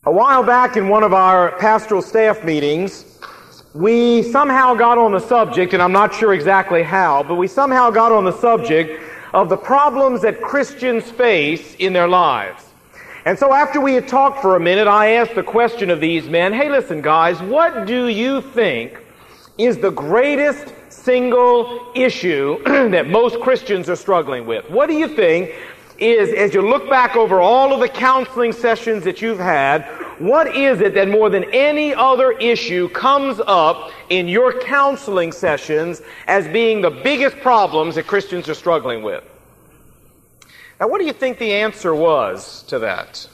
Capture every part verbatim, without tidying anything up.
A while back in one of our pastoral staff meetings, we somehow got on the subject, and I'm not sure exactly how, but we somehow got on the subject of the problems that Christians face in their lives. And so after we had talked for a minute, I asked the question of these men, hey, listen, guys, what do you think is the greatest single issue that most Christians are struggling with? What do you think is, as you look back over all of the counseling sessions that you've had, what is it that more than any other issue comes up in your counseling sessions as being the biggest problems that Christians are struggling with? Now, what do you think the answer was to that?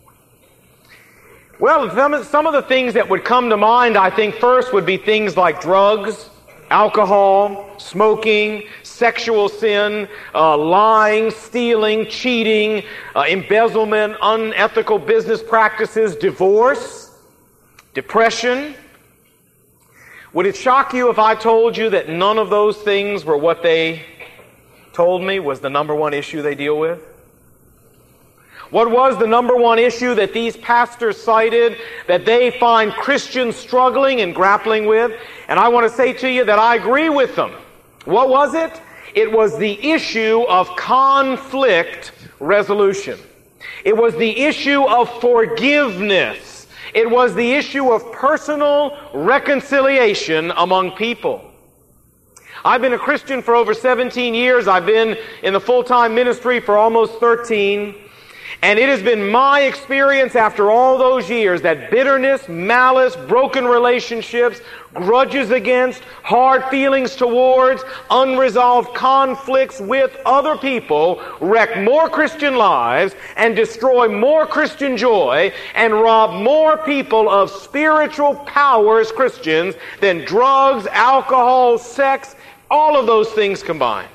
Well, some of the things that would come to mind, I think, first would be things like drugs, alcohol, smoking, sexual sin, uh, lying, stealing, cheating, uh, embezzlement, unethical business practices, divorce, depression. Would it shock you if I told you that none of those things were what they told me was the number one issue they deal with? What was the number one issue that these pastors cited that they find Christians struggling and grappling with? And I want to say to you that I agree with them. What was it? It was the issue of conflict resolution. It was the issue of forgiveness. It was the issue of personal reconciliation among people. I've been a Christian for over seventeen years. I've been in the full-time ministry for almost thirteen. And it has been my experience after all those years that bitterness, malice, broken relationships, grudges against, hard feelings towards, unresolved conflicts with other people wreck more Christian lives and destroy more Christian joy and rob more people of spiritual power as Christians than drugs, alcohol, sex, all of those things combined.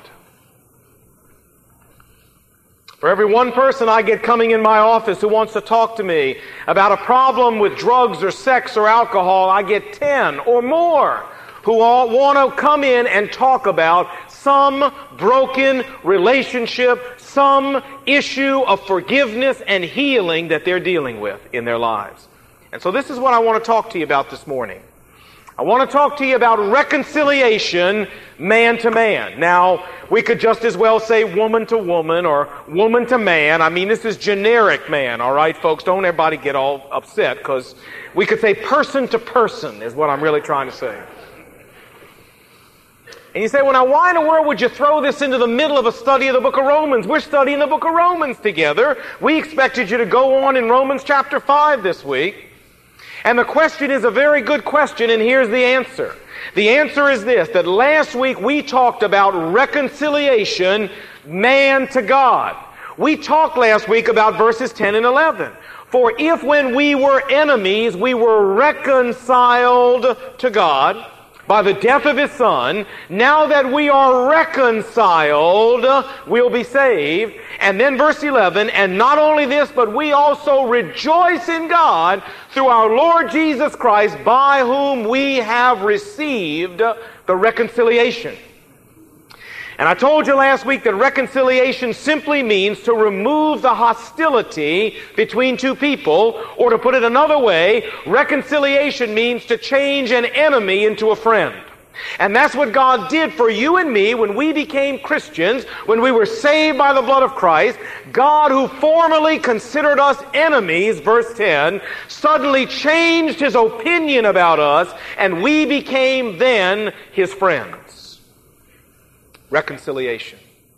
For every one person I get coming in my office who wants to talk to me about a problem with drugs or sex or alcohol, I get ten or more who all want to come in and talk about some broken relationship, some issue of forgiveness and healing that they're dealing with in their lives. And so this is what I want to talk to you about this morning. I want to talk to you about reconciliation man to man. Now, we could just as well say woman to woman or woman to man. I mean, this is generic man, all right, folks? Don't everybody get all upset, because we could say person to person is what I'm really trying to say. And you say, well, now, why in the world would you throw this into the middle of a study of the book of Romans? We're studying the book of Romans together. We expected you to go on in Romans chapter five this week. And the question is a very good question, and here's the answer. The answer is this, that last week we talked about reconciliation man to God. We talked last week about verses ten and eleven. For if when we were enemies, we were reconciled to God by the death of His Son, now that we are reconciled, we'll be saved. And then verse eleven, and not only this, but we also rejoice in God through our Lord Jesus Christ, by whom we have received the reconciliation. And I told you last week that reconciliation simply means to remove the hostility between two people, or to put it another way, reconciliation means to change an enemy into a friend. And that's what God did for you and me when we became Christians, when we were saved by the blood of Christ. God, who formerly considered us enemies, verse ten, suddenly changed His opinion about us, and we became then His friends. Reconciliation.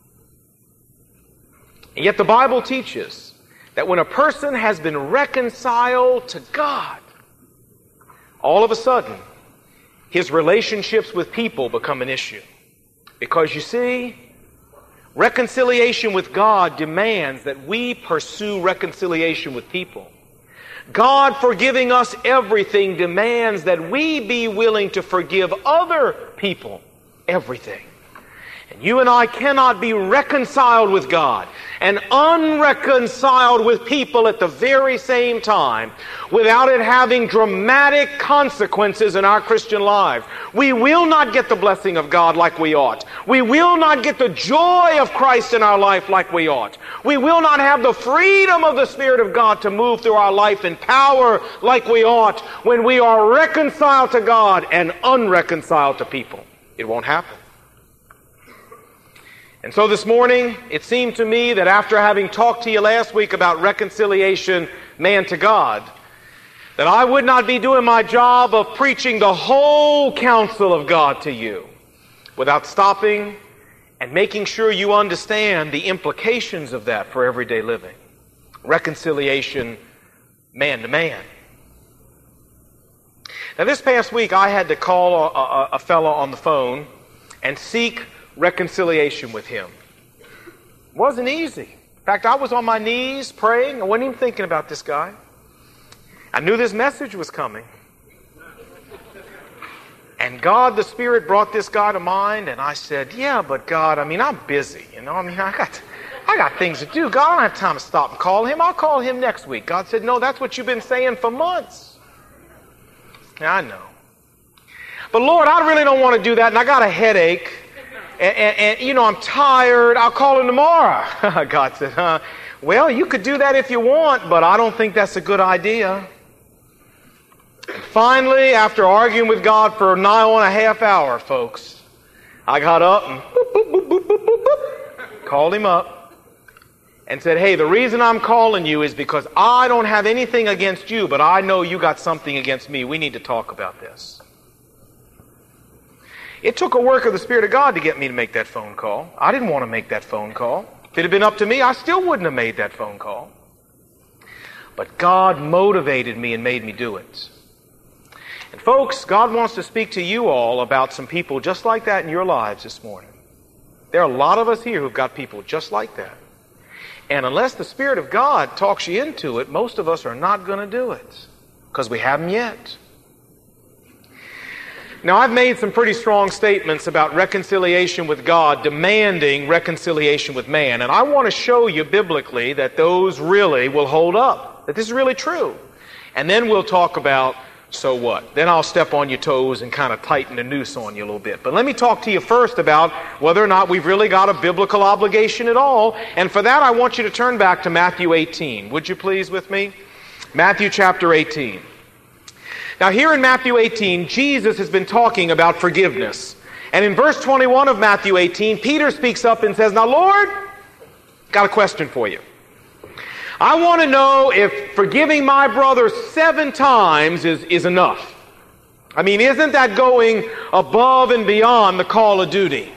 And yet the Bible teaches that when a person has been reconciled to God, all of a sudden, his relationships with people become an issue. Because you see, reconciliation with God demands that we pursue reconciliation with people. God forgiving us everything demands that we be willing to forgive other people everything. And you and I cannot be reconciled with God and unreconciled with people at the very same time without it having dramatic consequences in our Christian lives. We will not get the blessing of God like we ought. We will not get the joy of Christ in our life like we ought. We will not have the freedom of the Spirit of God to move through our life in power like we ought when we are reconciled to God and unreconciled to people. It won't happen. And so this morning, it seemed to me that after having talked to you last week about reconciliation, man to God, that I would not be doing my job of preaching the whole counsel of God to you without stopping and making sure you understand the implications of that for everyday living. Reconciliation, man to man. Now this past week, I had to call a, a, a fellow on the phone and seek reconciliation with him. It wasn't easy. In fact, I was on my knees praying. I wasn't even thinking about this guy. I knew this message was coming. And God, the Spirit, brought this guy to mind, and I said, yeah, but God, I mean, I'm busy. You know, I mean, I got, I got things to do. God, I don't have time to stop and call him. I'll call him next week. God said, no, that's what you've been saying for months. Yeah, I know. But Lord, I really don't want to do that, and I got a headache. And, and, and, you know, I'm tired. I'll call him tomorrow. God said, huh? Well, you could do that if you want, but I don't think that's a good idea. And finally, after arguing with God for nigh on a half hour, folks, I got up and boop, boop, boop, boop, boop, boop, boop, called him up and said, hey, the reason I'm calling you is because I don't have anything against you, but I know you got something against me. We need to talk about this. It took a work of the Spirit of God to get me to make that phone call. I didn't want to make that phone call. If it had been up to me, I still wouldn't have made that phone call. But God motivated me and made me do it. And folks, God wants to speak to you all about some people just like that in your lives this morning. There are a lot of us here who've got people just like that. And unless the Spirit of God talks you into it, most of us are not going to do it because we haven't yet. Now, I've made some pretty strong statements about reconciliation with God, demanding reconciliation with man. And I want to show you biblically that those really will hold up, that this is really true. And then we'll talk about, so what? Then I'll step on your toes and kind of tighten the noose on you a little bit. But let me talk to you first about whether or not we've really got a biblical obligation at all. And for that, I want you to turn back to Matthew eighteen. Would you please with me? Matthew chapter eighteen. Now here in Matthew eighteen, Jesus has been talking about forgiveness. And in verse twenty-one of Matthew eighteen, Peter speaks up and says, now Lord, got a question for you. I want to know if forgiving my brother seven times is, is enough. I mean, isn't that going above and beyond the call of duty?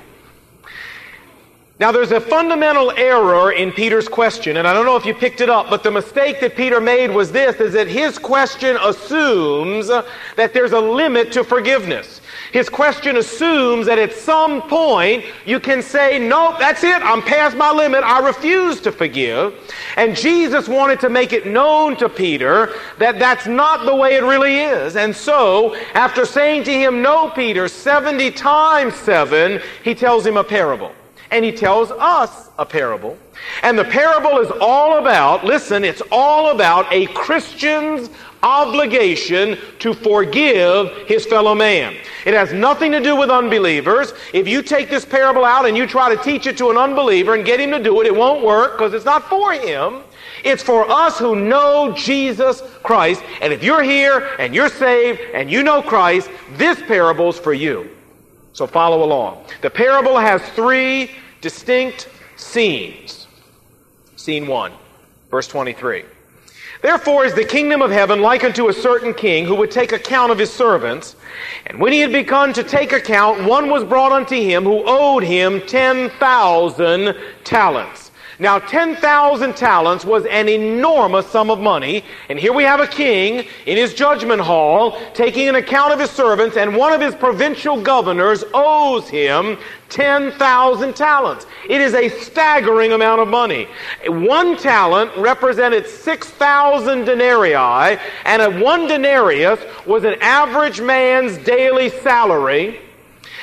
Now, there's a fundamental error in Peter's question, and I don't know if you picked it up, but the mistake that Peter made was this, is that his question assumes that there's a limit to forgiveness. His question assumes that at some point you can say, nope, that's it, I'm past my limit, I refuse to forgive. And Jesus wanted to make it known to Peter that that's not the way it really is. And so, after saying to him, no, Peter, seventy times seven, he tells him a parable. And he tells us a parable. And the parable is all about, listen, it's all about a Christian's obligation to forgive his fellow man. It has nothing to do with unbelievers. If you take this parable out and you try to teach it to an unbeliever and get him to do it, it won't work because it's not for him. It's for us who know Jesus Christ. And if you're here and you're saved and you know Christ, this parable's for you. So follow along. The parable has three distinct scenes. Scene one, verse twenty-three. Therefore is the kingdom of heaven like unto a certain king who would take account of his servants. And when he had begun to take account, one was brought unto him who owed him ten thousand talents. Now, ten thousand talents was an enormous sum of money. And here we have a king in his judgment hall taking an account of his servants, and one of his provincial governors owes him ten thousand talents. It is a staggering amount of money. One talent represented six thousand denarii, and a one denarius was an average man's daily salary.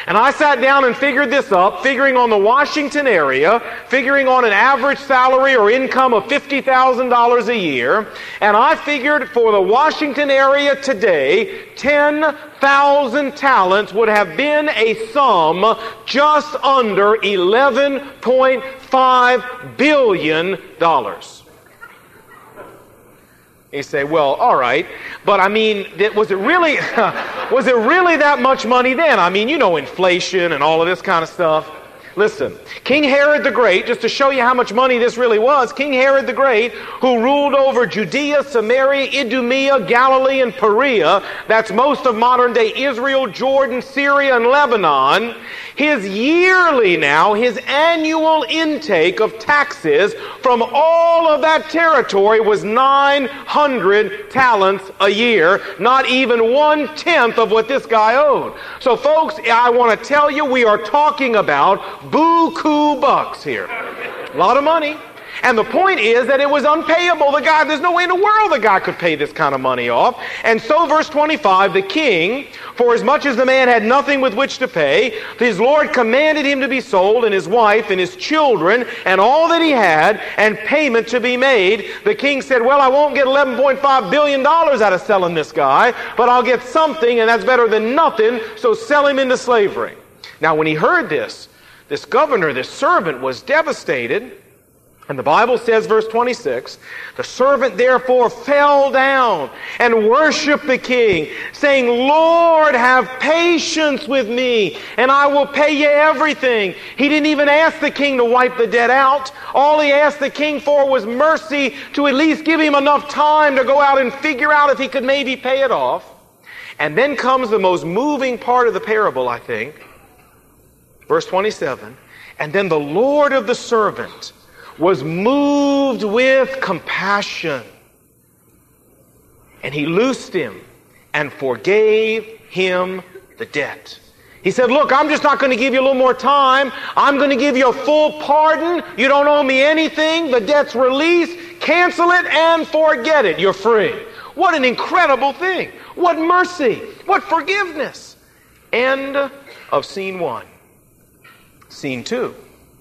And I sat down and figured this up, figuring on the Washington area, figuring on an average salary or income of fifty thousand dollars a year. And I figured for the Washington area today, ten thousand talents would have been a sum just under eleven point five billion dollars. You say, well, all right, but I mean, was it really, was it really that much money then? I mean, you know, inflation and all of this kind of stuff. Listen, King Herod the Great, just to show you how much money this really was, King Herod the Great, who ruled over Judea, Samaria, Idumea, Galilee, and Perea, that's most of modern-day Israel, Jordan, Syria, and Lebanon, his yearly now, his annual intake of taxes from all of that territory was nine hundred talents a year, not even one-tenth of what this guy owed. So folks, I want to tell you, we are talking about buku bucks here. A lot of money. And the point is that it was unpayable. The guy, there's no way in the world the guy could pay this kind of money off. And so verse twenty-five, the king, for as much as the man had nothing with which to pay, his Lord commanded him to be sold, and his wife, and his children, and all that he had, and payment to be made. The king said, well, I won't get eleven point five billion dollars out of selling this guy, but I'll get something, and that's better than nothing, so sell him into slavery. Now, when he heard this, this governor, this servant, was devastated. And the Bible says, verse twenty-six, the servant therefore fell down and worshiped the king, saying, Lord, have patience with me, and I will pay you everything. He didn't even ask the king to wipe the debt out. All he asked the king for was mercy, to at least give him enough time to go out and figure out if he could maybe pay it off. And then comes the most moving part of the parable, I think. Verse twenty-seven, and then the Lord of the servant was moved with compassion, and he loosed him and forgave him the debt. He said, look, I'm just not going to give you a little more time. I'm going to give you a full pardon. You don't owe me anything. The debt's released. Cancel it and forget it. You're free. What an incredible thing. What mercy. What forgiveness. End of scene one. Scene two.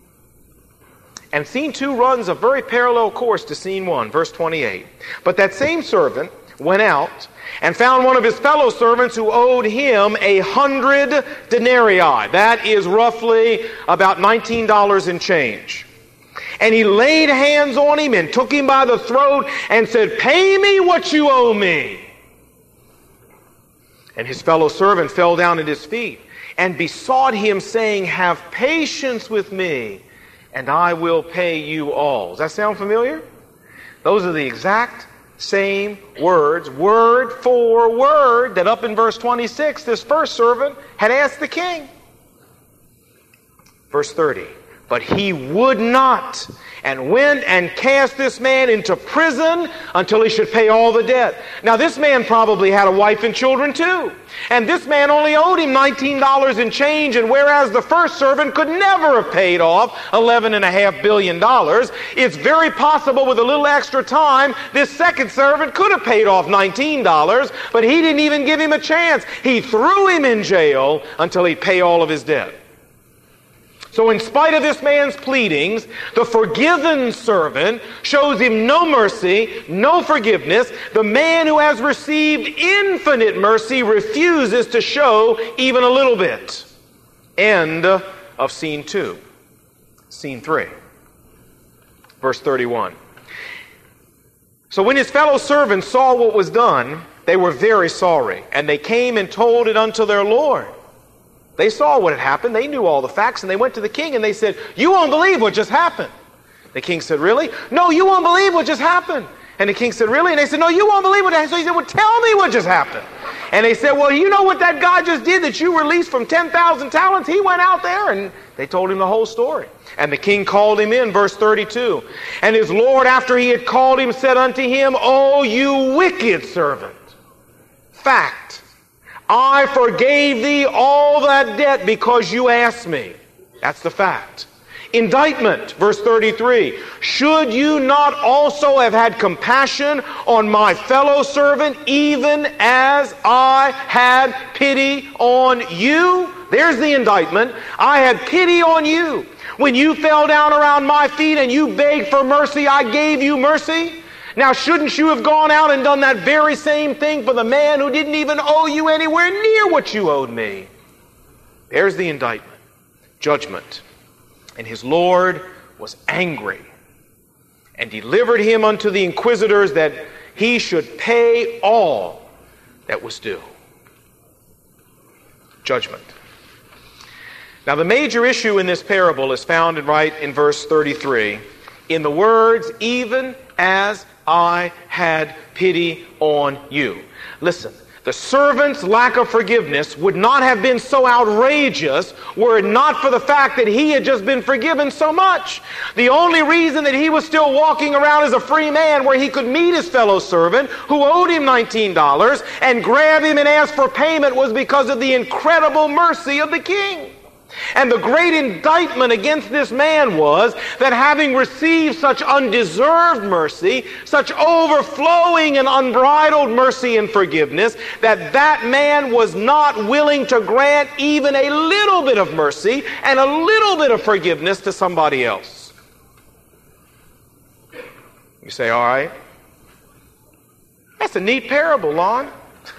And scene two runs a very parallel course to scene one, verse twenty-eight. But that same servant went out and found one of his fellow servants who owed him a hundred denarii. That is roughly about nineteen dollars in change. And he laid hands on him and took him by the throat and said, pay me what you owe me. And his fellow servant fell down at his feet and besought him, saying, have patience with me, and I will pay you all. Does that sound familiar? Those are the exact same words, word for word, that up in verse twenty-six, this first servant had asked the king. Verse thirty, but he would not, and went and cast this man into prison until he should pay all the debt. Now this man probably had a wife and children too. And this man only owed him nineteen dollars in change, and whereas the first servant could never have paid off eleven point five billion dollars, it's very possible with a little extra time, this second servant could have paid off nineteen dollars, but he didn't even give him a chance. He threw him in jail until he'd pay all of his debt. So in spite of this man's pleadings, the forgiven servant shows him no mercy, no forgiveness. The man who has received infinite mercy refuses to show even a little bit. End of scene two. Scene three. Verse thirty-one. So when his fellow servants saw what was done, they were very sorry, and they came and told it unto their Lord. They saw what had happened. They knew all the facts, and they went to the king and they said, you won't believe what just happened. The king said, really? No, you won't believe what just happened. And the king said, really? And they said, no, you won't believe what happened. So he said, well, tell me what just happened. And they said, well, you know what that guy just did that you released from ten thousand talents? He went out there, and they told him the whole story. And the king called him in, verse thirty-two. And his Lord, after he had called him, said unto him, O you wicked servant, fact, I forgave thee all that debt because you asked me. That's the fact. Indictment, verse thirty-three. Should you not also have had compassion on my fellow servant, even as I had pity on you? There's the indictment. I had pity on you. When you fell down around my feet and you begged for mercy, I gave you mercy. Now, shouldn't you have gone out and done that very same thing for the man who didn't even owe you anywhere near what you owed me? There's the indictment. Judgment. And his Lord was angry and delivered him unto the inquisitors that he should pay all that was due. Judgment. Now, the major issue in this parable is found in, right in verse thirty-three. In the words, even as I had pity on you. Listen, the servant's lack of forgiveness would not have been so outrageous were it not for the fact that he had just been forgiven so much. The only reason that he was still walking around as a free man where he could meet his fellow servant who owed him nineteen dollars and grab him and ask for payment was because of the incredible mercy of the king. And the great indictment against this man was that having received such undeserved mercy, such overflowing and unbridled mercy and forgiveness, that that man was not willing to grant even a little bit of mercy and a little bit of forgiveness to somebody else. You say, all right, that's a neat parable, Lon.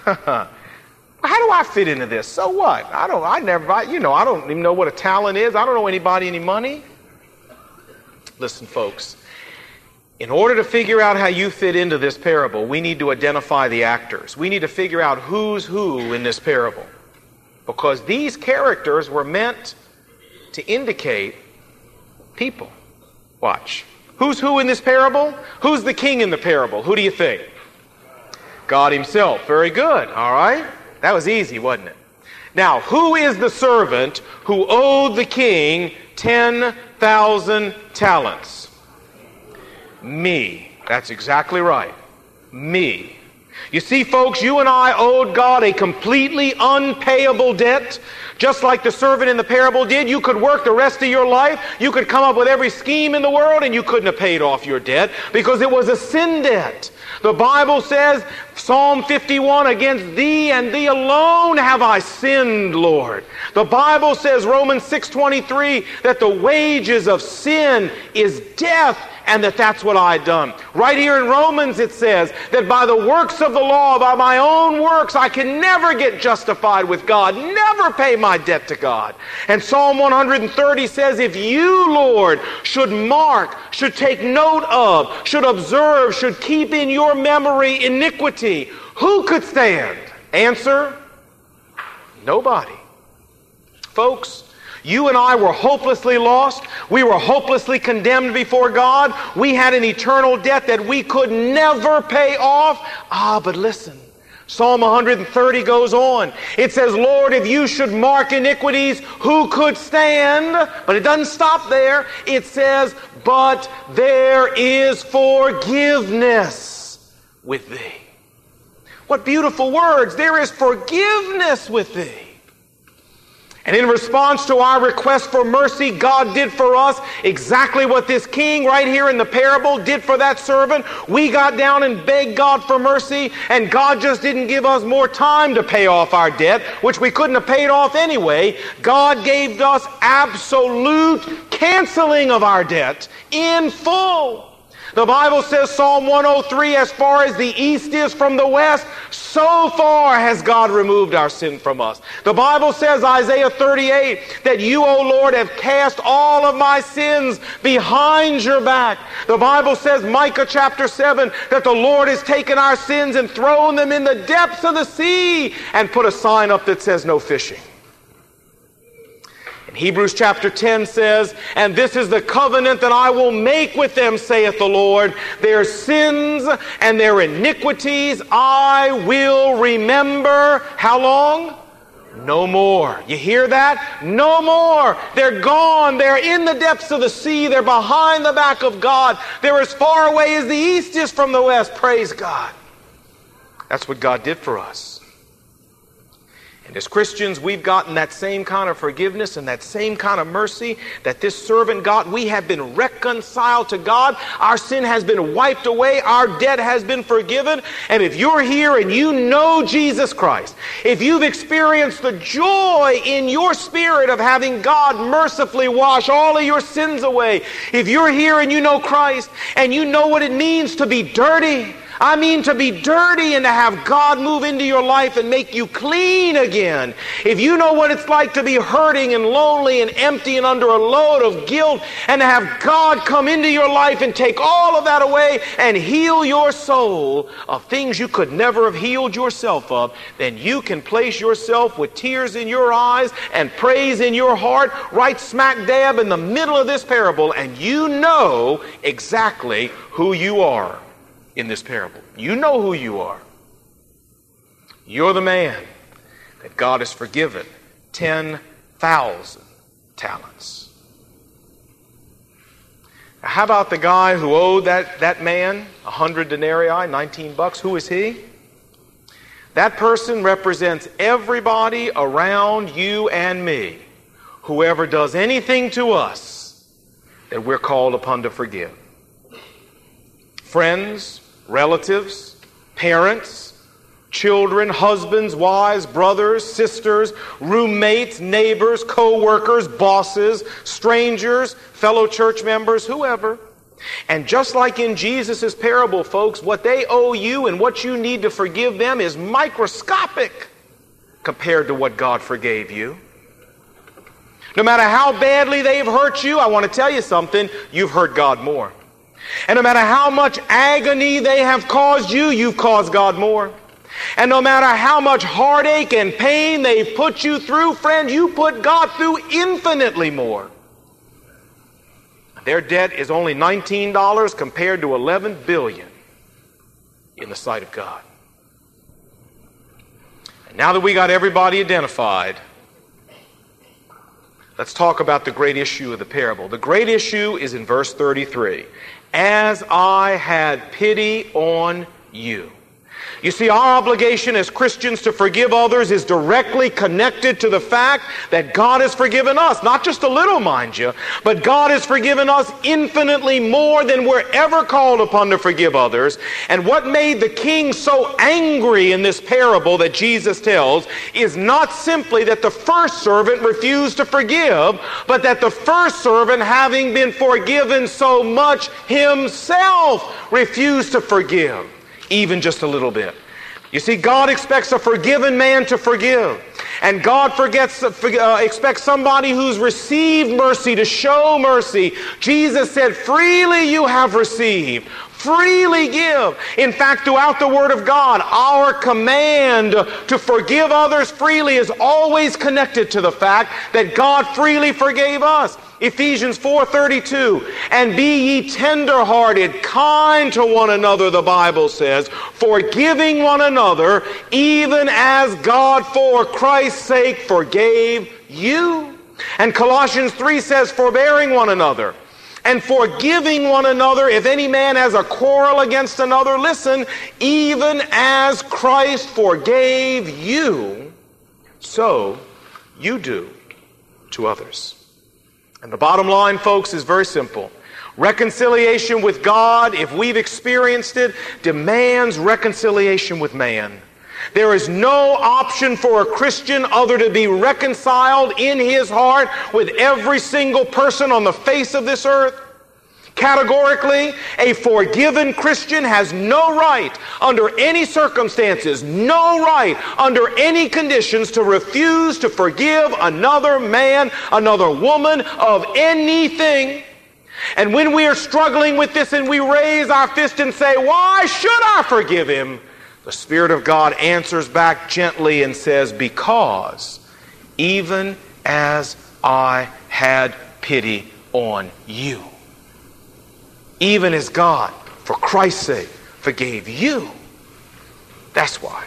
How do I fit into this? So what? I don't, I never, I, you know, I don't even know what a talent is. I don't owe anybody any money. Listen, folks, in order to figure out how you fit into this parable, we need to identify the actors. We need to figure out who's who in this parable. Because these characters were meant to indicate people. Watch. Who's who in this parable? Who's the king in the parable? Who do you think? God himself. Very good. All right. That was easy, wasn't it? Now, who is the servant who owed the king ten thousand talents? Me. That's exactly right. Me. You see, folks, you and I owed God a completely unpayable debt. Just like the servant in the parable did, you could work the rest of your life. You could come up with every scheme in the world and you couldn't have paid off your debt because it was a sin debt. The Bible says, Psalm fifty-one, against thee and thee alone have I sinned, Lord. The Bible says, Romans six twenty-three, that the wages of sin is death, and that that's what I had done. Right here in Romans it says that by the works of the law, by my own works, I can never get justified with God, never pay my debt to God. And Psalm one thirty says, if you, Lord, should mark, should take note of, should observe, should keep in your memory iniquity, who could stand? Answer, nobody. Folks, you and I were hopelessly lost. We were hopelessly condemned before God. We had an eternal debt that we could never pay off. Ah, but listen. Psalm one thirty goes on. It says, Lord, if you should mark iniquities, who could stand? But it doesn't stop there. It says, but there is forgiveness with thee. What beautiful words. There is forgiveness with thee. And in response to our request for mercy, God did for us exactly what this king right here in the parable did for that servant. We got down and begged God for mercy, and God just didn't give us more time to pay off our debt, which we couldn't have paid off anyway. God gave us absolute canceling of our debt in full. The Bible says, Psalm one oh three, as far as the east is from the west, so far has God removed our sin from us. The Bible says, Isaiah thirty-eight, that you, O Lord, have cast all of my sins behind your back. The Bible says, Micah chapter seven, that the Lord has taken our sins and thrown them in the depths of the sea and put a sign up that says no fishing. Hebrews chapter ten says, and this is the covenant that I will make with them, saith the Lord. Their sins and their iniquities I will remember. How long? No more. You hear that? No more. They're gone. They're in the depths of the sea. They're behind the back of God. They're as far away as the east is from the west. Praise God. That's what God did for us. And as Christians, we've gotten that same kind of forgiveness and that same kind of mercy that this servant got. We have been reconciled to God. Our sin has been wiped away. Our debt has been forgiven. And if you're here and you know Jesus Christ, if you've experienced the joy in your spirit of having God mercifully wash all of your sins away, if you're here and you know Christ and you know what it means to be dirty, I mean to be dirty and to have God move into your life and make you clean again. If you know what it's like to be hurting and lonely and empty and under a load of guilt and to have God come into your life and take all of that away and heal your soul of things you could never have healed yourself of, then you can place yourself with tears in your eyes and praise in your heart right smack dab in the middle of this parable, and you know exactly who you are. In this parable, you know who you are. You're the man that God has forgiven ten thousand talents. Now, how about the guy who owed that, that man a hundred denarii, nineteen bucks? Who is he? That person represents everybody around you and me. Whoever does anything to us that we're called upon to forgive. Friends, relatives, parents, children, husbands, wives, brothers, sisters, roommates, neighbors, co-workers, bosses, strangers, fellow church members, whoever. And just like in Jesus' parable, folks, what they owe you and what you need to forgive them is microscopic compared to what God forgave you. No matter how badly they've hurt you, I want to tell you something, you've hurt God more. And no matter how much agony they have caused you, you've caused God more. And no matter how much heartache and pain they've put you through, friend, you put God through infinitely more. Their debt is only nineteen dollars compared to eleven billion dollars in the sight of God. And now that we got everybody identified, let's talk about the great issue of the parable. The great issue is in verse thirty-three. As I had pity on you. You see, our obligation as Christians to forgive others is directly connected to the fact that God has forgiven us. Not just a little, mind you, but God has forgiven us infinitely more than we're ever called upon to forgive others. And what made the king so angry in this parable that Jesus tells is not simply that the first servant refused to forgive, but that the first servant, having been forgiven so much himself, refused to forgive. Even just a little bit. You see, God expects a forgiven man to forgive. And God forgets, uh, expects somebody who's received mercy to show mercy. Jesus said, freely you have received. Freely give. In fact, throughout the Word of God, our command to forgive others freely is always connected to the fact that God freely forgave us. Ephesians four thirty-two, and be ye tender-hearted, kind to one another, the Bible says, forgiving one another, even as God for Christ's sake forgave you. And Colossians three says, forbearing one another, and forgiving one another, if any man has a quarrel against another, listen, even as Christ forgave you, so you do to others. And the bottom line, folks, is very simple. Reconciliation with God, if we've experienced it, demands reconciliation with man. There is no option for a Christian other to be reconciled in his heart with every single person on the face of this earth. Categorically, a forgiven Christian has no right, under any circumstances, no right, under any conditions, to refuse to forgive another man, another woman of anything. And when we are struggling with this and we raise our fist and say, why should I forgive him? The Spirit of God answers back gently and says, because even as I had pity on you, even as God, for Christ's sake, forgave you. That's why.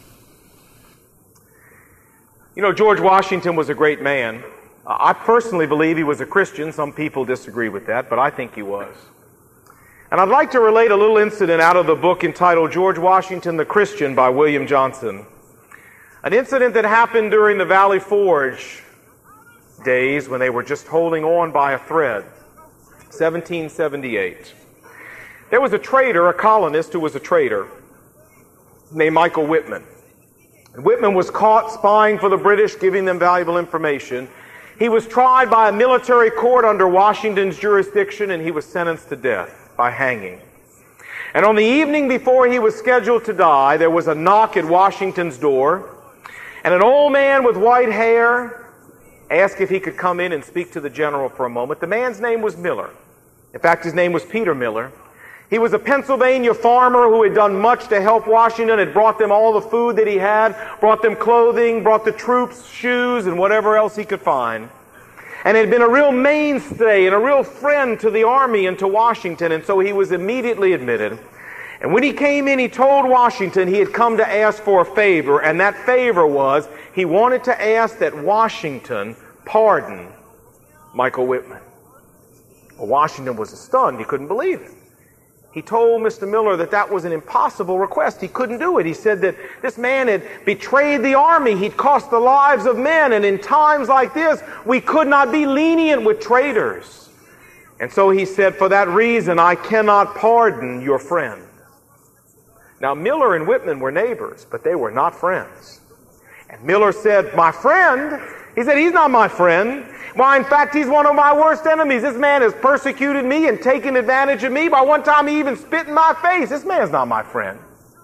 You know, George Washington was a great man. Uh, I personally believe he was a Christian. Some people disagree with that, but I think he was. And I'd like to relate a little incident out of the book entitled George Washington the Christian by William Johnson. An incident that happened during the Valley Forge days when they were just holding on by a thread. seventeen seventy-eight. There was a trader, a colonist who was a trader, named Michael Whitman. And Whitman was caught spying for the British, giving them valuable information. He was tried by a military court under Washington's jurisdiction, and he was sentenced to death by hanging. And on the evening before he was scheduled to die, there was a knock at Washington's door, and an old man with white hair asked if he could come in and speak to the general for a moment. The man's name was Miller. In fact, his name was Peter Miller. He was a Pennsylvania farmer who had done much to help Washington, had brought them all the food that he had, brought them clothing, brought the troops shoes and whatever else he could find, and had been a real mainstay and a real friend to the army and to Washington, and so he was immediately admitted. And when he came in, he told Washington he had come to ask for a favor, and that favor was he wanted to ask that Washington pardon Michael Whitman. Well, Washington was stunned. He couldn't believe it. He told Mister Miller that that was an impossible request. He couldn't do it. He said that this man had betrayed the army. He'd cost the lives of men, and in times like this, we could not be lenient with traitors. And so he said, for that reason, I cannot pardon your friend. Now, Miller and Whitman were neighbors, but they were not friends. And Miller said, my friend? He said, he's not my friend. Why, in fact, he's one of my worst enemies. This man has persecuted me and taken advantage of me. By one time, he even spit in my face. This man's not my friend.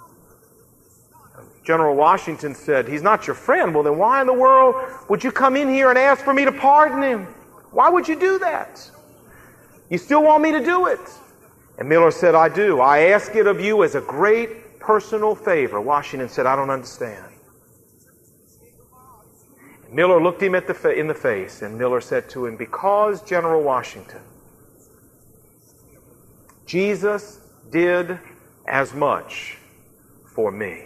General Washington said, he's not your friend. Well, then why in the world would you come in here and ask for me to pardon him? Why would you do that? You still want me to do it? And Miller said, I do. I ask it of you as a great personal favor. Washington said, I don't understand. Miller looked him at the fa- in the face, and Miller said to him, because, General Washington, Jesus did as much for me.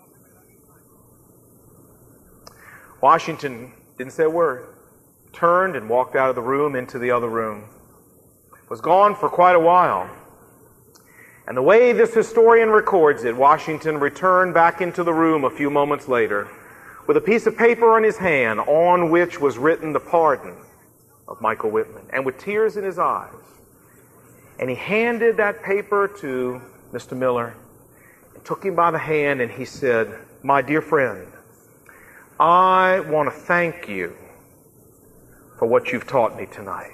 Washington didn't say a word, turned and walked out of the room into the other room, was gone for quite a while. And the way this historian records it, Washington returned back into the room a few moments later with a piece of paper in his hand on which was written the pardon of Michael Whitman, and with tears in his eyes. And he handed that paper to Mister Miller and took him by the hand, and he said, my dear friend, I want to thank you for what you've taught me tonight.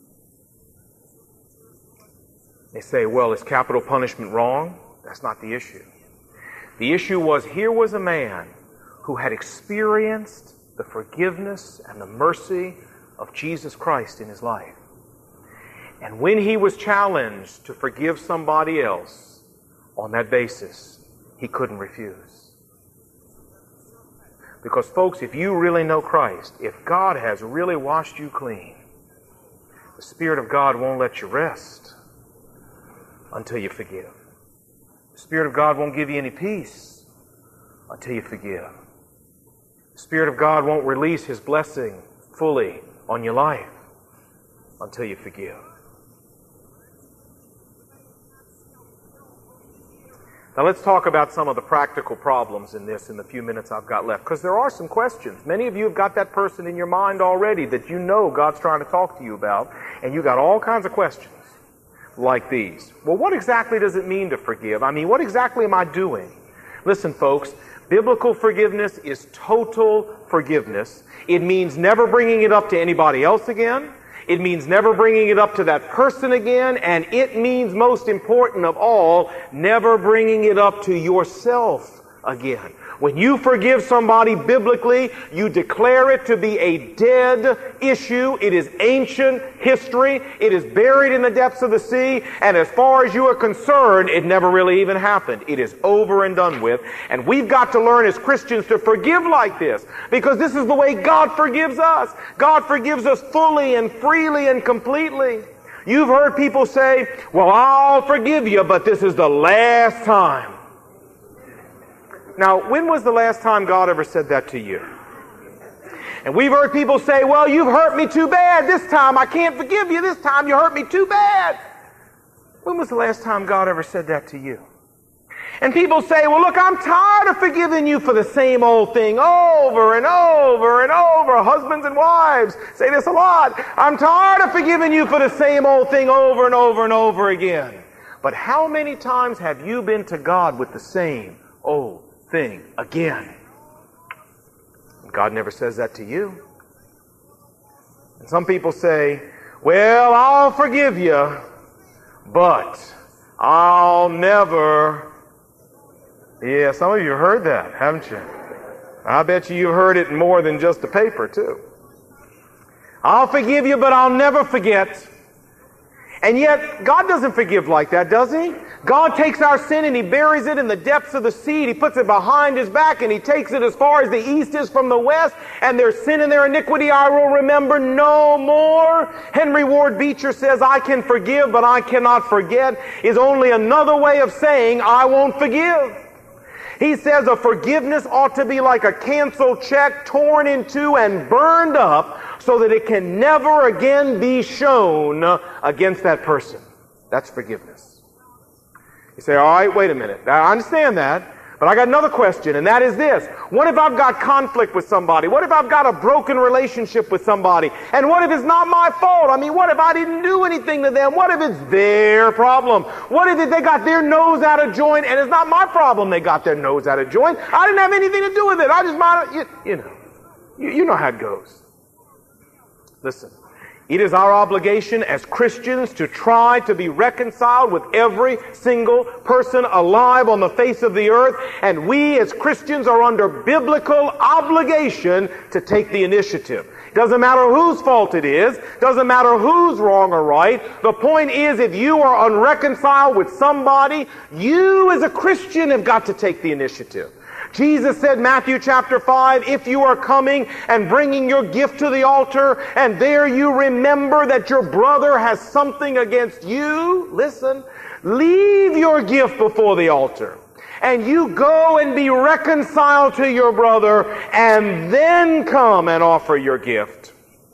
They say, well, is capital punishment wrong? That's not the issue. The issue was, here was a man who had experienced the forgiveness and the mercy of Jesus Christ in his life. And when he was challenged to forgive somebody else on that basis, he couldn't refuse. Because, folks, if you really know Christ, if God has really washed you clean, the Spirit of God won't let you rest until you forgive. The Spirit of God won't give you any peace until you forgive. The Spirit of God won't release His blessing fully on your life until you forgive. Now let's talk about some of the practical problems in this in the few minutes I've got left, because there are some questions. Many of you have got that person in your mind already that you know God's trying to talk to you about, and you've got all kinds of questions like these. Well, what exactly does it mean to forgive? I mean, what exactly am I doing? Listen, folks, biblical forgiveness is total forgiveness. It means never bringing it up to anybody else again. It means never bringing it up to that person again. And it means, most important of all, never bringing it up to yourself again. When you forgive somebody biblically, you declare it to be a dead issue. It is ancient history. It is buried in the depths of the sea. And as far as you are concerned, it never really even happened. It is over and done with. And we've got to learn as Christians to forgive like this, because this is the way God forgives us. God forgives us fully and freely and completely. You've heard people say, well, I'll forgive you, but this is the last time. Now, when was the last time God ever said that to you? And we've heard people say, well, you've hurt me too bad this time. I can't forgive you this time. You hurt me too bad. When was the last time God ever said that to you? And people say, well, look, I'm tired of forgiving you for the same old thing over and over and over. Husbands and wives say this a lot. I'm tired of forgiving you for the same old thing over and over and over again. But how many times have you been to God with the same old thing again? God never says that to you. And some people say, well, I'll forgive you, but I'll never... Yeah, some of you heard that, haven't you? I bet you you've heard it more than just the paper, too. I'll forgive you, but I'll never forget. And yet, God doesn't forgive like that, does He? God takes our sin and He buries it in the depths of the sea. He puts it behind His back and He takes it as far as the east is from the west. And their sin and their iniquity I will remember no more. Henry Ward Beecher says, I can forgive, but I cannot forget, is only another way of saying I won't forgive. He says a forgiveness ought to be like a canceled check torn in two and burned up so that it can never again be shown against that person. That's forgiveness. You say, all right, wait a minute. I understand that, but I got another question, and that is this. What if I've got conflict with somebody? What if I've got a broken relationship with somebody? And what if it's not my fault? I mean, what if I didn't do anything to them? What if it's their problem? What if they got their nose out of joint and it's not my problem they got their nose out of joint? I didn't have anything to do with it. I just might, you, you know, you, you know how it goes. Listen. It is our obligation as Christians to try to be reconciled with every single person alive on the face of the earth, and we as Christians are under biblical obligation to take the initiative. Doesn't matter whose fault it is, doesn't matter who's wrong or right. The point is, if you are unreconciled with somebody, you as a Christian have got to take the initiative. Jesus said, Matthew chapter five, if you are coming and bringing your gift to the altar, and there you remember that your brother has something against you, listen, leave your gift before the altar, and you go and be reconciled to your brother, and then come and offer your gift.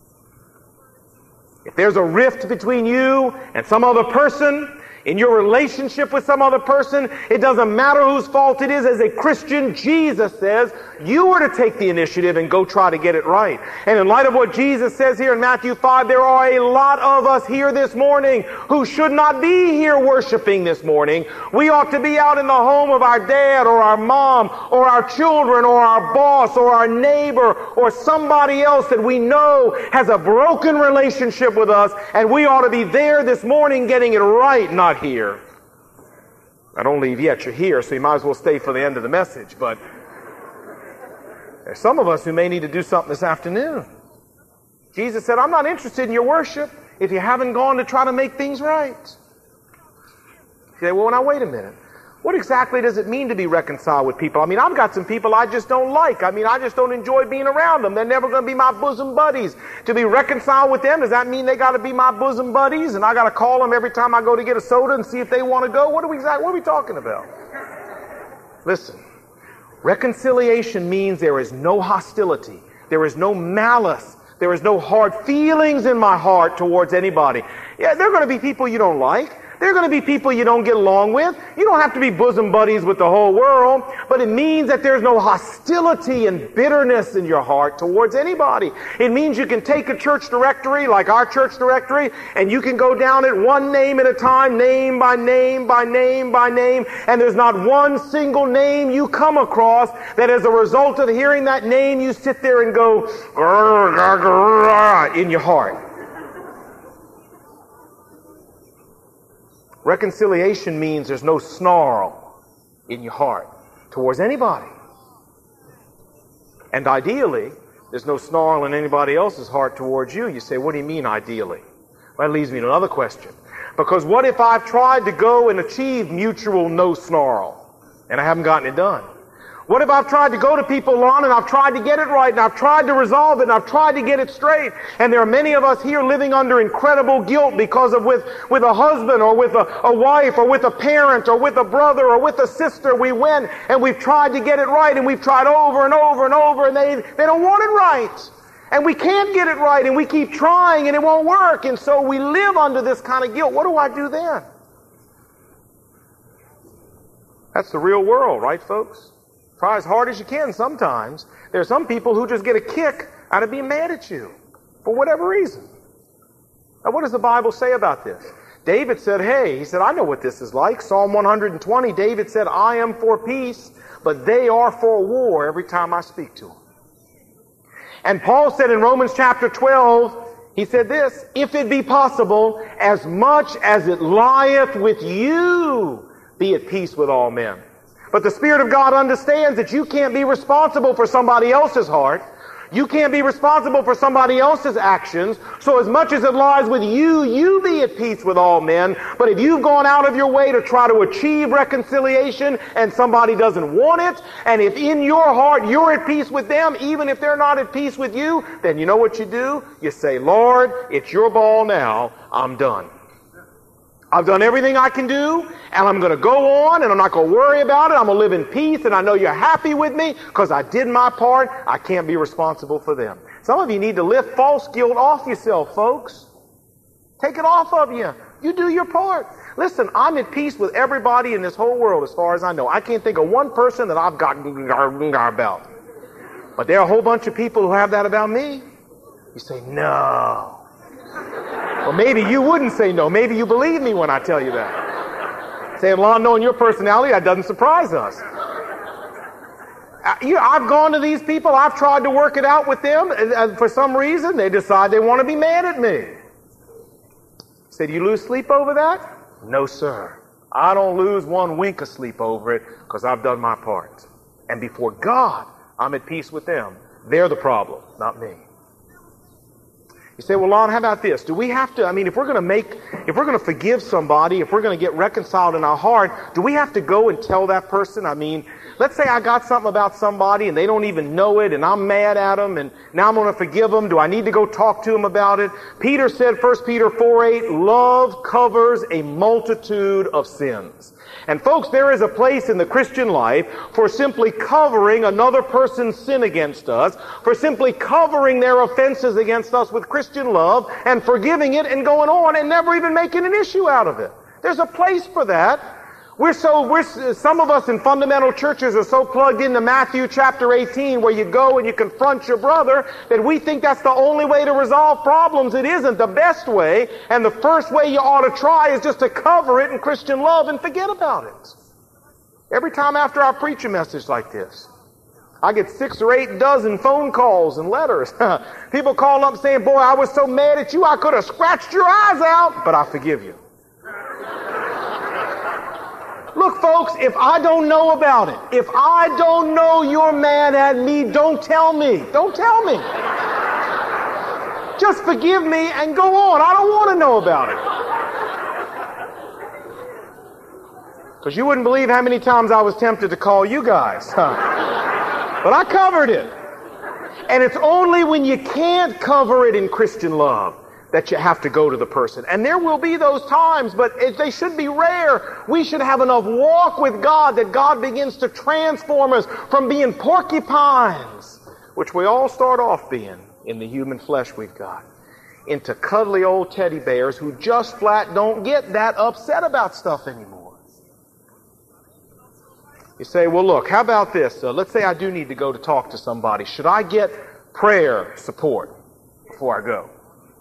If there's a rift between you and some other person, in your relationship with some other person, it doesn't matter whose fault it is. As a Christian, Jesus says, you are to take the initiative and go try to get it right. And in light of what Jesus says here in Matthew five, there are a lot of us here this morning who should not be here worshiping this morning. We ought to be out in the home of our dad or our mom or our children or our boss or our neighbor or somebody else that we know has a broken relationship with us, and we ought to be there this morning getting it right, not here. I don't leave yet. You're here, so you might as well stay for the end of the message. But there's some of us who may need to do something this afternoon. Jesus said, I'm not interested in your worship if you haven't gone to try to make things right. You say, well, now wait a minute. What exactly does it mean to be reconciled with people? I mean, I've got some people I just don't like. I mean, I just don't enjoy being around them. They're never going to be my bosom buddies. To be reconciled with them, does that mean they got to be my bosom buddies and I got to call them every time I go to get a soda and see if they want to go? What are we, what are we talking about? Listen, reconciliation means there is no hostility. There is no malice. There is no hard feelings in my heart towards anybody. Yeah, there are going to be people you don't like. There are going to be people you don't get along with. You don't have to be bosom buddies with the whole world, but it means that there's no hostility and bitterness in your heart towards anybody. It means you can take a church directory like our church directory, and you can go down it one name at a time, name by name by name by name, and there's not one single name you come across that as a result of hearing that name you sit there and go in your heart. Reconciliation means there's no snarl in your heart towards anybody. And ideally, there's no snarl in anybody else's heart towards you. You say, what do you mean ideally? Well, that leads me to another question. Because what if I've tried to go and achieve mutual no snarl and I haven't gotten it done? What if I've tried to go to people on and I've tried to get it right and I've tried to resolve it and I've tried to get it straight, and there are many of us here living under incredible guilt because of with, with a husband or with a, a wife or with a parent or with a brother or with a sister, we went and we've tried to get it right and we've tried over and over and over and they, they don't want it right. And we can't get it right and we keep trying and it won't work, and so we live under this kind of guilt. What do I do then? That's the real world, right, folks? Try as hard as you can sometimes. There are some people who just get a kick out of being mad at you for whatever reason. Now, what does the Bible say about this? David said, hey, he said, I know what this is like. Psalm one hundred twenty, David said, I am for peace, but they are for war every time I speak to them. And Paul said in Romans chapter twelve, he said this, if it be possible, as much as it lieth with you, be at peace with all men. But the Spirit of God understands that you can't be responsible for somebody else's heart. You can't be responsible for somebody else's actions. So as much as it lies with you, you be at peace with all men. But if you've gone out of your way to try to achieve reconciliation and somebody doesn't want it, and if in your heart you're at peace with them, even if they're not at peace with you, then you know what you do? You say, Lord, it's your ball now. I'm done. I've done everything I can do, and I'm going to go on, and I'm not going to worry about it. I'm going to live in peace, and I know you're happy with me because I did my part. I can't be responsible for them. Some of you need to lift false guilt off yourself, folks. Take it off of you. You do your part. Listen, I'm at peace with everybody in this whole world as far as I know. I can't think of one person that I've got about. But there are a whole bunch of people who have that about me. You say, no. Well, maybe you wouldn't say no. Maybe you believe me when I tell you that. Saying, Lon, knowing your personality, that doesn't surprise us. You know, I've gone to these people. I've tried to work it out with them. And for some reason, they decide they want to be mad at me. Say, do you lose sleep over that? No, sir. I don't lose one wink of sleep over it because I've done my part. And before God, I'm at peace with them. They're the problem, not me. You say, well, Lon, how about this? Do we have to, I mean, if we're going to make, if we're going to forgive somebody, if we're going to get reconciled in our heart, do we have to go and tell that person? I mean, let's say I got something about somebody and they don't even know it and I'm mad at them and now I'm going to forgive them. Do I need to go talk to them about it? Peter said, First Peter four eight, love covers a multitude of sins. And folks, there is a place in the Christian life for simply covering another person's sin against us, for simply covering their offenses against us with Christian love and forgiving it and going on and never even making an issue out of it. There's a place for that. We're so, we're, some of us in fundamental churches are so plugged into Matthew chapter eighteen where you go and you confront your brother that we think that's the only way to resolve problems. It isn't the best way, and the first way you ought to try is just to cover it in Christian love and forget about it. Every time after I preach a message like this, I get six or eight dozen phone calls and letters. People call up saying, boy, I was so mad at you I could have scratched your eyes out, but I forgive you. Look, folks, if I don't know about it, if I don't know you're mad at me, don't tell me. Don't tell me. Just forgive me and go on. I don't want to know about it. Because you wouldn't believe how many times I was tempted to call you guys. Huh? But I covered it. And it's only when you can't cover it in Christian love that you have to go to the person. And there will be those times, but it, they should be rare. We should have enough walk with God that God begins to transform us from being porcupines, which we all start off being in the human flesh we've got, into cuddly old teddy bears who just flat don't get that upset about stuff anymore. You say, well, look, how about this? Uh, let's say I do need to go to talk to somebody. Should I get prayer support before I go?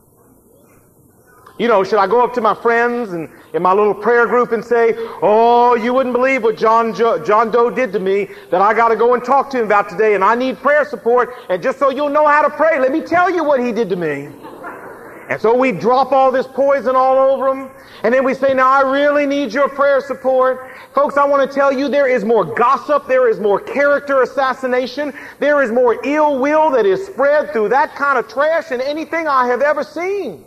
You know, should I go up to my friends and in my little prayer group and say, oh, you wouldn't believe what John, jo- John Doe did to me that I got to go and talk to him about today and I need prayer support, and just so you'll know how to pray, let me tell you what he did to me. And so we drop all this poison all over him, and then we say, now I really need your prayer support. Folks, I want to tell you there is more gossip, there is more character assassination, there is more ill will that is spread through that kind of trash than anything I have ever seen.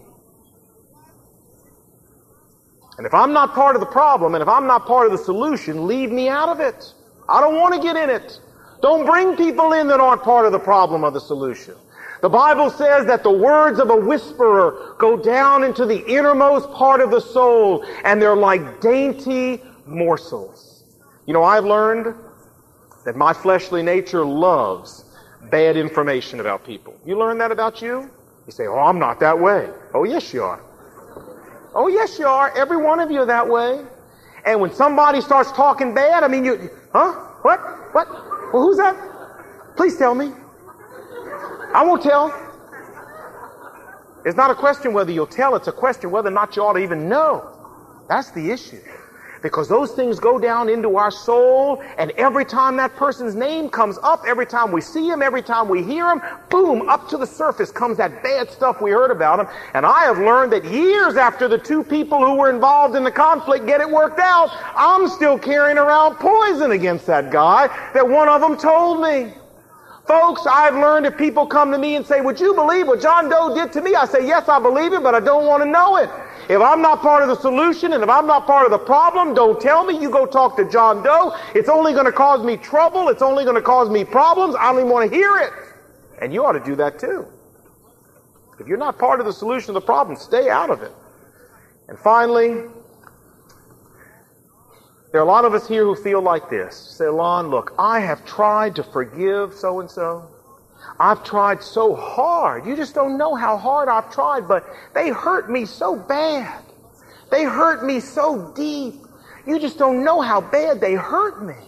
And if I'm not part of the problem, and if I'm not part of the solution, leave me out of it. I don't want to get in it. Don't bring people in that aren't part of the problem or the solution. The Bible says that the words of a whisperer go down into the innermost part of the soul, and they're like dainty morsels. You know, I've learned that my fleshly nature loves bad information about people. You learn that about you? You say, oh, I'm not that way. Oh, yes, you are. Oh, yes, you are. Every one of you are that way. And when somebody starts talking bad, I mean, you, huh? What? What? Well, who's that? Please tell me. I won't tell. It's not a question whether you'll tell, it's a question whether or not you ought to even know. That's the issue. Because those things go down into our soul, and every time that person's name comes up, every time we see him, every time we hear him, boom, up to the surface comes that bad stuff we heard about him. And I have learned that years after the two people who were involved in the conflict get it worked out, I'm still carrying around poison against that guy that one of them told me. Folks, I've learned if people come to me and say, would you believe what John Doe did to me? I say, yes, I believe it, but I don't want to know it. If I'm not part of the solution and if I'm not part of the problem, don't tell me. You go talk to John Doe. It's only going to cause me trouble. It's only going to cause me problems. I don't even want to hear it. And you ought to do that too. If you're not part of the solution of the problem, stay out of it. And finally, there are a lot of us here who feel like this. Say, Lon, look, I have tried to forgive so-and-so. I've tried so hard. You just don't know how hard I've tried, but they hurt me so bad. They hurt me so deep. You just don't know how bad they hurt me.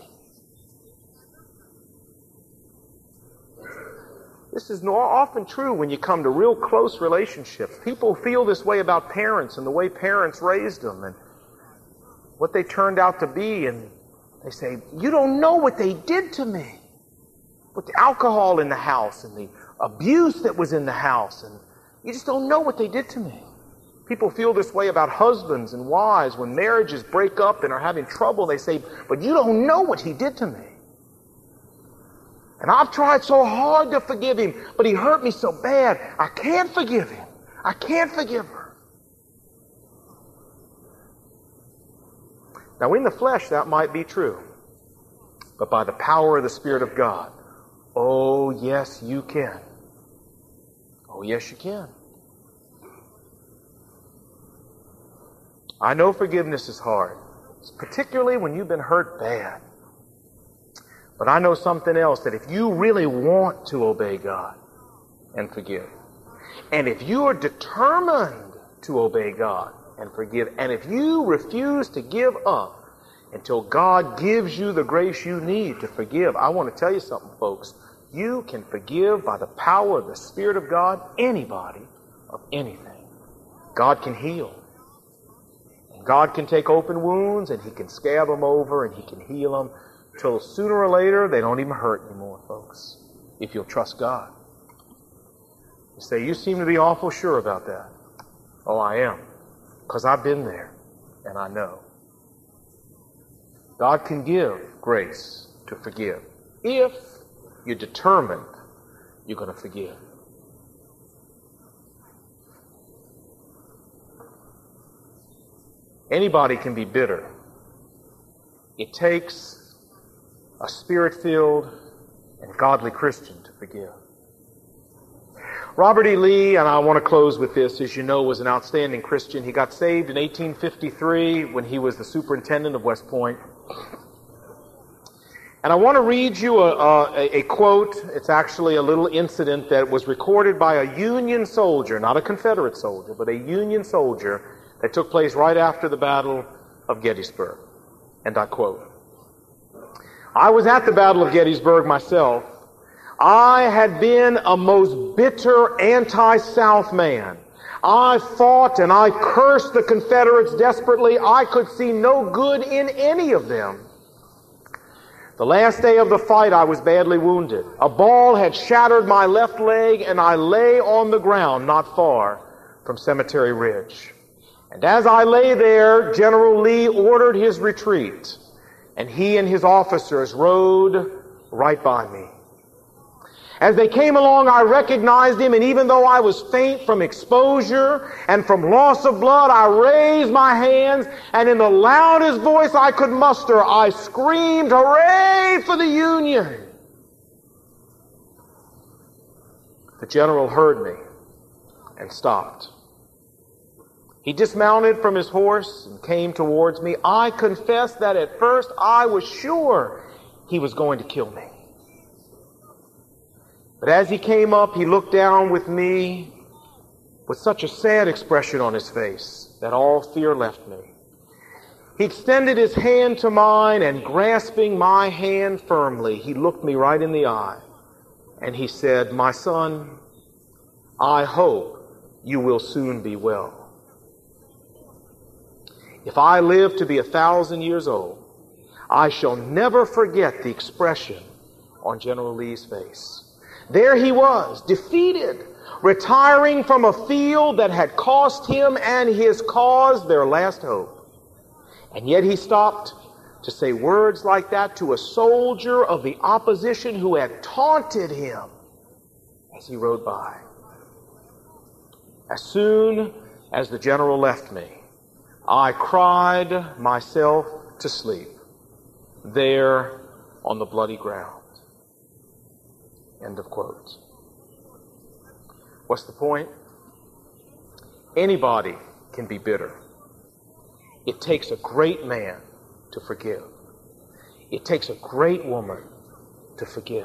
This is often true when you come to real close relationships. People feel this way about parents and the way parents raised them and what they turned out to be, and they say, you don't know what they did to me. With the alcohol in the house and the abuse that was in the house, and you just don't know what they did to me. People feel this way about husbands and wives. When marriages break up and are having trouble, they say, but you don't know what he did to me. And I've tried so hard to forgive him, but he hurt me so bad, I can't forgive him. I can't forgive her. Now, in the flesh, that might be true. But by the power of the Spirit of God, oh, yes, you can. Oh, yes, you can. I know forgiveness is hard, particularly when you've been hurt bad. But I know something else, that if you really want to obey God and forgive, and if you are determined to obey God and forgive, and if you refuse to give up until God gives you the grace you need to forgive, I want to tell you something, folks. You can forgive by the power of the Spirit of God anybody of anything. God can heal. God can take open wounds and He can scab them over and He can heal them till sooner or later they don't even hurt anymore, folks, if you'll trust God. You say, you seem to be awful sure about that. Oh, I am, because I've been there and I know. God can give grace to forgive if you're determined you're going to forgive. Anybody can be bitter. It takes a Spirit-filled and godly Christian to forgive. Robert E. Lee, and I want to close with this, as you know, was an outstanding Christian. He got saved in eighteen fifty-three when he was the superintendent of West Point. And I want to read you a, a, a quote. It's actually a little incident that was recorded by a Union soldier, not a Confederate soldier, but a Union soldier, that took place right after the Battle of Gettysburg. And I quote, I was at the Battle of Gettysburg myself. I had been a most bitter anti-South man. I fought and I cursed the Confederates desperately. I could see no good in any of them. The last day of the fight, I was badly wounded. A ball had shattered my left leg, and I lay on the ground not far from Cemetery Ridge. And as I lay there, General Lee ordered his retreat, and he and his officers rode right by me. As they came along, I recognized him, and even though I was faint from exposure and from loss of blood, I raised my hands, and in the loudest voice I could muster, I screamed, "Hooray for the Union!" The general heard me and stopped. He dismounted from his horse and came towards me. I confess that at first I was sure he was going to kill me. But as he came up, he looked down with me with such a sad expression on his face that all fear left me. He extended his hand to mine, and grasping my hand firmly, he looked me right in the eye, and he said, "My son, I hope you will soon be well." If I live to be a thousand years old, I shall never forget the expression on General Lee's face. There he was, defeated, retiring from a field that had cost him and his cause their last hope. And yet he stopped to say words like that to a soldier of the opposition who had taunted him as he rode by. As soon as the general left me, I cried myself to sleep there on the bloody ground. End of quote. What's the point? Anybody can be bitter. It takes a great man to forgive. It takes a great woman to forgive.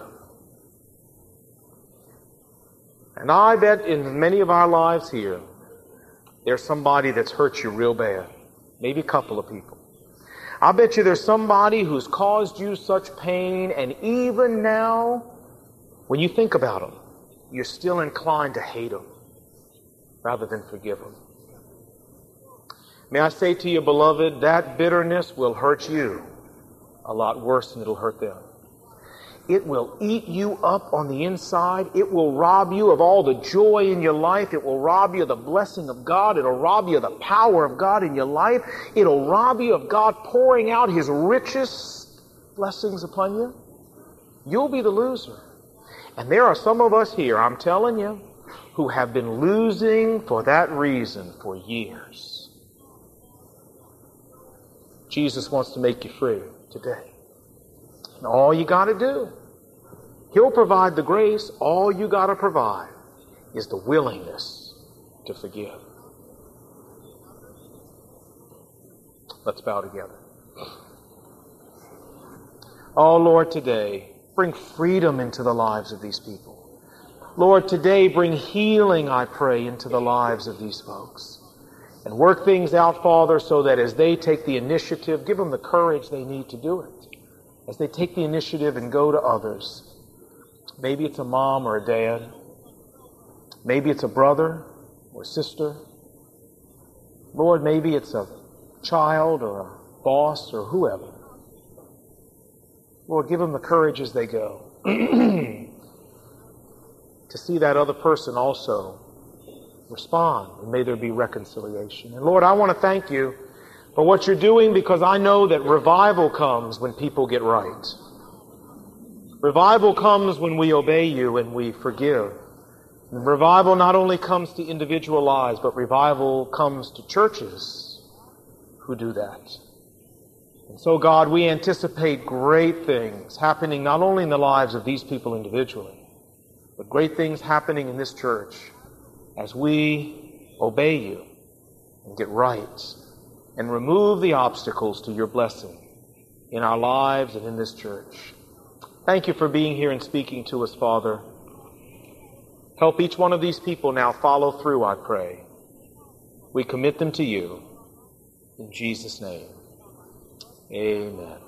And I bet in many of our lives here, there's somebody that's hurt you real bad. Maybe a couple of people. I bet you there's somebody who's caused you such pain, and even now, when you think about them, you're still inclined to hate them rather than forgive them. May I say to you, beloved, that bitterness will hurt you a lot worse than it'll hurt them. It will eat you up on the inside. It will rob you of all the joy in your life. It will rob you of the blessing of God. It'll rob you of the power of God in your life. It'll rob you of God pouring out His richest blessings upon you. You'll be the loser. And there are some of us here, I'm telling you, who have been losing for that reason for years. Jesus wants to make you free today. And all you got to do, He'll provide the grace. All you got to provide is the willingness to forgive. Let's bow together. Oh, Lord, today, bring freedom into the lives of these people. Lord, today, bring healing, I pray, into the lives of these folks. And work things out, Father, so that as they take the initiative, give them the courage they need to do it. As they take the initiative and go to others. Maybe it's a mom or a dad. Maybe it's a brother or sister. Lord, maybe it's a child or a boss or whoever. Lord, give them the courage as they go to see that other person also respond, and may there be reconciliation. And Lord, I want to thank you for what you're doing, because I know that revival comes when people get right. Revival comes when we obey you and we forgive. And revival not only comes to individual lives, but revival comes to churches who do that. And so, God, we anticipate great things happening not only in the lives of these people individually, but great things happening in this church as we obey you and get right and remove the obstacles to your blessing in our lives and in this church. Thank you for being here and speaking to us, Father. Help each one of these people now follow through, I pray. We commit them to you. In Jesus' name, amen.